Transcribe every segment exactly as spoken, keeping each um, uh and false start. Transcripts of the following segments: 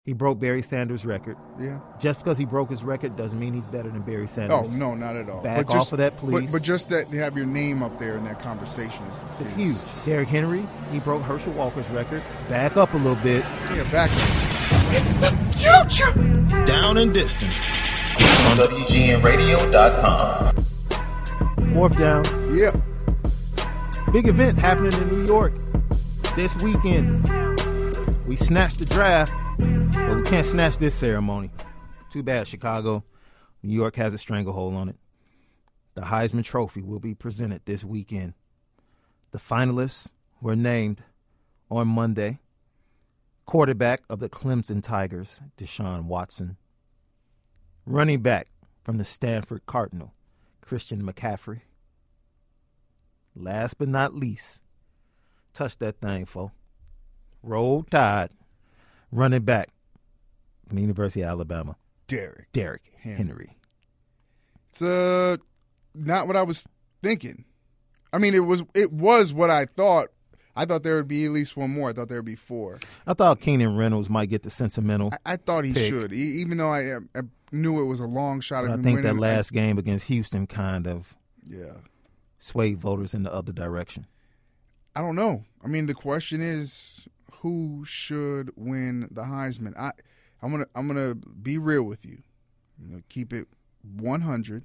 He broke Barry Sanders' record. Yeah. Just because he broke his record doesn't mean he's better than Barry Sanders. Oh, no, not at all. Back but off just, of that, please. But, but just that to have your name up there in that conversation is, it's is huge. Derrick Henry, he broke Herschel Walker's record. Back up a little bit. Yeah, back up. It's the future. Down and Distance on W G N radio dot com. Fourth down. Yeah. Big event happening in New York this weekend. We snatched the draft, but we can't snatch this ceremony. Too bad, Chicago. New York has a stranglehold on it. The Heisman Trophy will be presented this weekend. The finalists were named on Monday. Quarterback of the Clemson Tigers, Deshaun Watson. Running back from the Stanford Cardinal, Christian McCaffrey. Last but not least, touch that thing, folks. Roll Tide, running back from the University of Alabama, Derrick. Derrick Henry. Henry. It's uh, not what I was thinking. I mean, it was it was what I thought. I thought there would be at least one more. I thought there would be four. I thought Keenan Reynolds might get the sentimental. I, I thought he pick. should, e- even though I, I knew it was a long shot. But Of I him think winning. that last game against Houston kind of yeah swayed voters in the other direction. I don't know. I mean, the question is, who should win the Heisman? I, I'm gonna, I'm gonna be real with you. I'm gonna keep it one hundred.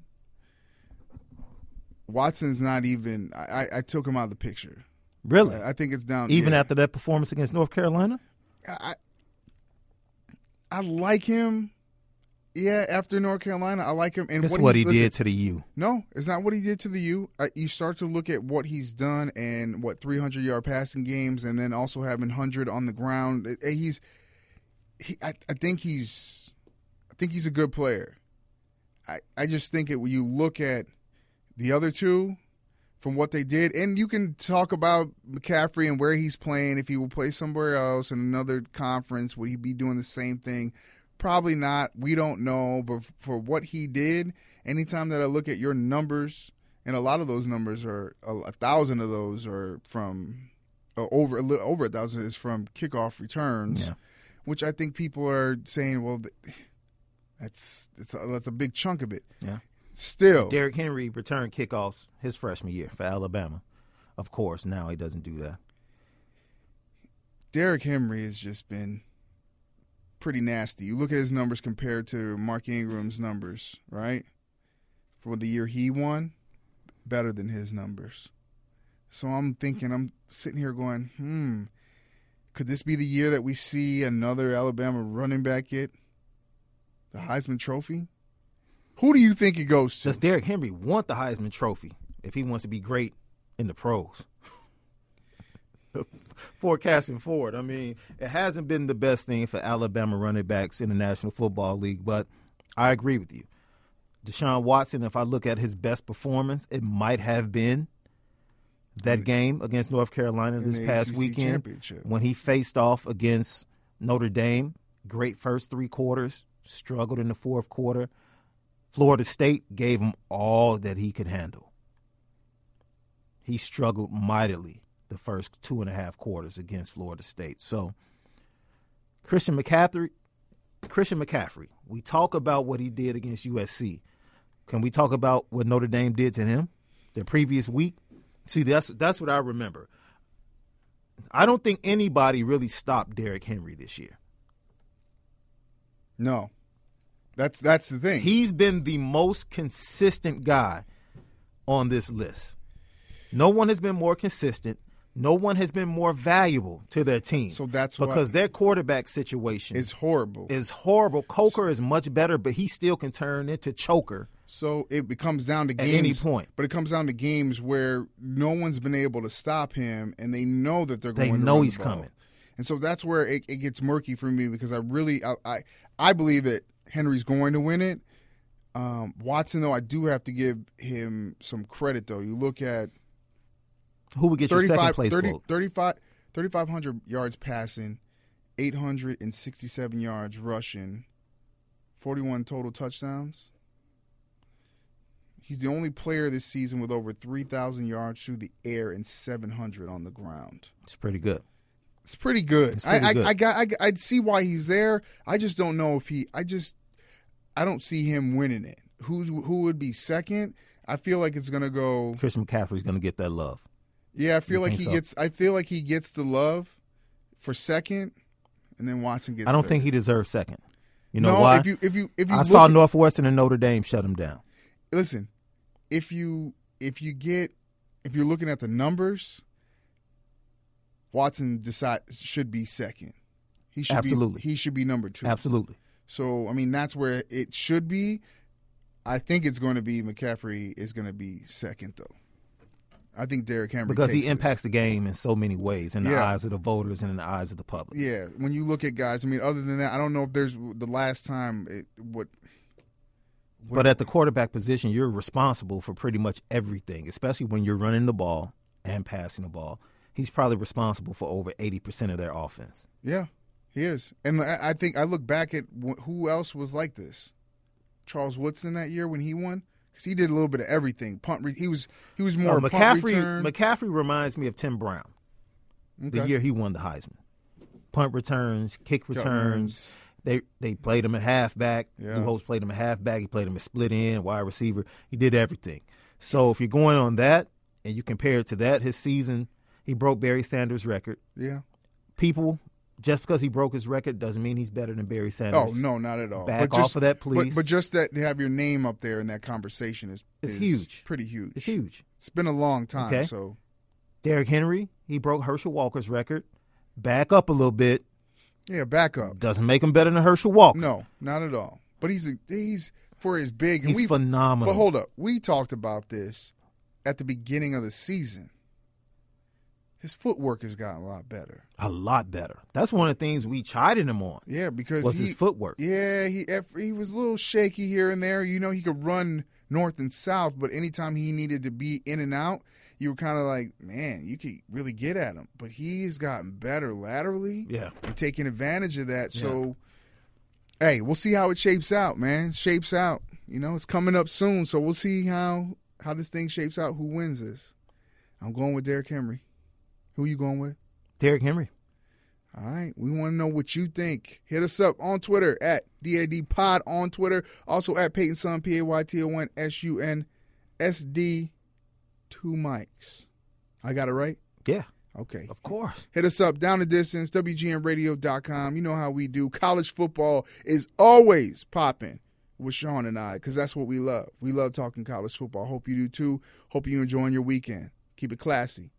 Watson's not even. I, I took him out of the picture. Really? I, I think it's down. Even yeah. after that performance against North Carolina? I, I like him. Yeah, after North Carolina, I like him. And That's what, what he he's, listen, did to the U. No, it's not what he did to the U. Uh, you start to look at what he's done and what three hundred yard passing games, and then also having one hundred on the ground. Uh, He's, he, I, I think he's, I think he's a good player. I, I just think it when you look at the other two, from what they did, and you can talk about McCaffrey and where he's playing. If he will play somewhere else in another conference, would he be doing the same thing? Probably not. We don't know. But for what he did, anytime that I look at your numbers, and a lot of those numbers are a, a thousand of those are from uh, over a little over a thousand is from kickoff returns, Yeah. which I think people are saying, well, that's that's a, that's a big chunk of it. Yeah. Still, Derrick Henry returned kickoffs his freshman year for Alabama. Of course, now he doesn't do that. Derrick Henry has just been pretty nasty. You look at his numbers compared to Mark Ingram's numbers, right? For the year he won, better than his numbers. So I'm thinking, I'm sitting here going, hmm, could this be the year that we see another Alabama running back get the Heisman Trophy? Who do you think it goes to? Does Derrick Henry want the Heisman Trophy if he wants to be great in the pros? Forecasting forward, I mean, it hasn't been the best thing for Alabama running backs in the National Football League, but I agree with you. Deshaun Watson, if I look at his best performance, it might have been that game against North Carolina this past A C C weekend championship. when he faced off against Notre Dame. Great first three quarters, struggled in the fourth quarter. Florida State gave him all that he could handle. He struggled mightily the first two and a half quarters against Florida State. So Christian McCaffrey, Christian McCaffrey, we talk about what he did against U S C. Can we talk about what Notre Dame did to him the previous week? See, that's that's what I remember. I don't think anybody really stopped Derrick Henry this year. No. That's that's the thing. He's been the most consistent guy on this list. No one has been more consistent. No one has been more valuable to their team. So that's because why their quarterback situation is horrible. Is horrible. Coker is much better, but he still can turn into choker. So it comes down to at games, any point. But it comes down to games where no one's been able to stop him, and they know that they're They going. know to run he's the ball. coming. And so that's where it, it gets murky for me because I really I I, I believe that Henry's going to win it. Um, Watson, though, I do have to give him some credit. Though you look at who would get your second place thirty, vote? thirty-five, thirty-five hundred yards passing, eight hundred sixty-seven yards rushing, forty-one total touchdowns. He's the only player this season with over three thousand yards through the air and seven hundred on the ground. It's pretty good. It's pretty good. It's pretty I, good. I, I got. I, I see why he's there. I just don't know if he. I just. I don't see him winning it. Who's who would be second? I feel like it's gonna go. Christian McCaffrey's going to get that love. Yeah, I feel You like think he so? gets. I feel like he gets the love for second, and then Watson gets. I don't third. think he deserves second. You know no, why? if you if you if you I look saw at- Northwestern and Notre Dame shut him down. listen, if you if you get if you're looking at the numbers, Watson decide should be second. He should Absolutely. be he should be number two. Absolutely. So I mean that's where it should be. I think it's going to be McCaffrey is going to be second though. I think Derrick Henry Because he takes this. impacts the game in so many ways, in the Yeah. eyes of the voters and in the eyes of the public. Yeah, when you look at guys, I mean, other than that, I don't know if there's the last time it what. what But at the quarterback position, you're responsible for pretty much everything, especially when you're running the ball and passing the ball. He's probably responsible for over eighty percent of their offense. Yeah, he is. And I I think I look back at wh- who else was like this. Charles Woodson that year when he won, because he did a little bit of everything. Punt, re- he was he was more Oh, punt McCaffrey, return. McCaffrey reminds me of Tim Brown, the Okay. year he won the Heisman. Punt returns, kick returns. returns. They they played him at halfback. Yeah. Lou Holtz played him at halfback. He played him at split end, wide receiver. He did everything. So if you're going on that and you compare it to that, his season, he broke Barry Sanders' record. Yeah. People, just because he broke his record doesn't mean he's better than Barry Oh Sanders. no, not at all. Back but just, off of that, please. But, but just that to have your name up there in that conversation is It's is huge. Pretty huge. It's huge. It's been a long time. Okay. So Derrick Henry, he broke Herschel Walker's record. Back up a little bit. yeah, back up. Doesn't make him better than Herschel Walker. No, not at all. But he's a, he's for his big. and He's we- phenomenal. But hold up, we talked about this at the beginning of the season. His footwork has gotten a lot better. A lot better. That's one of the things we chided him on. Yeah, because Was he, his footwork. Yeah, he he was a little shaky here and there. You know, he could run north and south, but anytime he needed to be in and out, you were kind of like, man, you could really get at him. But he's gotten better laterally. Yeah. And taking advantage of that. So, hey, we'll see how it shapes out, man. Shapes out. You know, it's coming up soon, so we'll see how how this thing shapes out. Who wins this? I'm going with Derrick Henry. Who you going with? Derrick Henry. All right. We want to know what you think. Hit us up on Twitter at D A D Pod on Twitter. Also at Peyton Sun, P A Y T O N S U N S D, two mics. I got it right? Yeah, Okay. of course. Hit us up, down the distance, W G N radio dot com. You know how we do. College football is always popping with Sean and I because that's what we love. We love talking college football. Hope you do too. Hope you enjoying your weekend. Keep it classy.